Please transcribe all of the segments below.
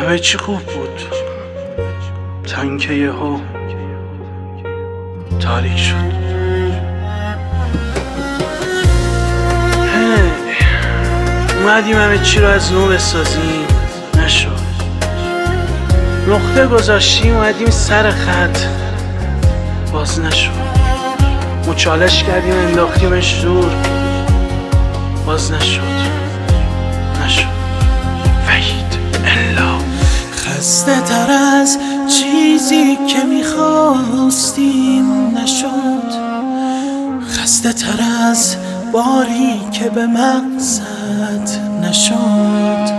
همه چی خوب بود تا اینکه یهو تاریک شد. اومدیم همه چی رو از نو بسازیم، نشد. نقطه گذاشتیم اومدیم سر خط، باز نشد. مچالش کردیم انداختیمش دور، باز نشد. وحید الا خسته تر از چیزی که میخواستیم نشد، خسته تر از باری که به مقصد نشد.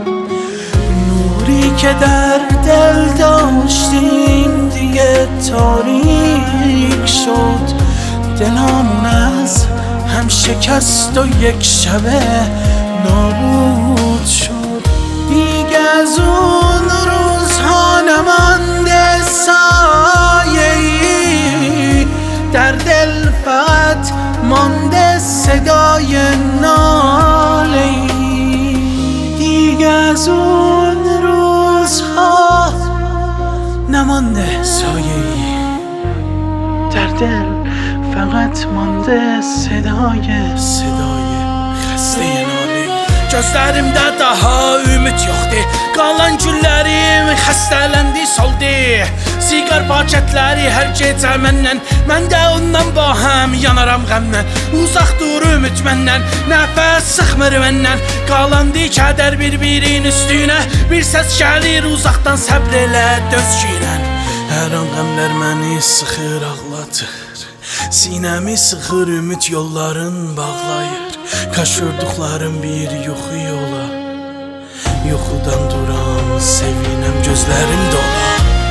نوری که در دل داشتیم دیگه تاریک شد. دلامون از هم شکست و یک شبه نابود شد. دیگه از اون روزها نمانده سایه‌ای، در دل فقط مانده صدای ناله‌ای. دیگه از اون روزها نمانده سایه‌ای، در دل فقط مانده صدای خسته ناله‌ای. Gözlərimdə daha ümid yoxdur, qalan günlərim xəstələndi, soldu. Siqar paketləri hər gecə məndən, mən də ondan bahəm yanaram qəmlə. Uzaq dur ümid məndən, nəfəs sıxmır məndən, qalandı kədər bir-birinin üstünə. Bir səs gəlir uzaqdan, səbr elə dözgünlə. Hər an qəmlər məni sıxır, ağlatır, sinəmi sıxır, ümid yolların bağlayır. Kaçırdıqlarım bir yuxu yola, yuxudan duran sevinəm gözlərim dola.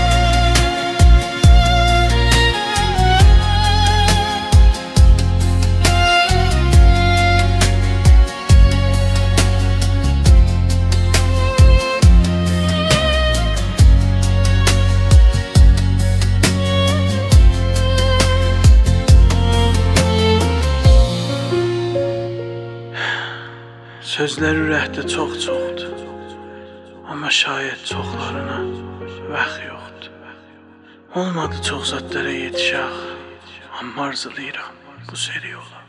Sözlər ürəkdə çox-çoxdur, amma şayət çoxlarına vaxt yoxdur. Olmadı çox zətlərə yetişək, amma arzulayıram bu seri ola.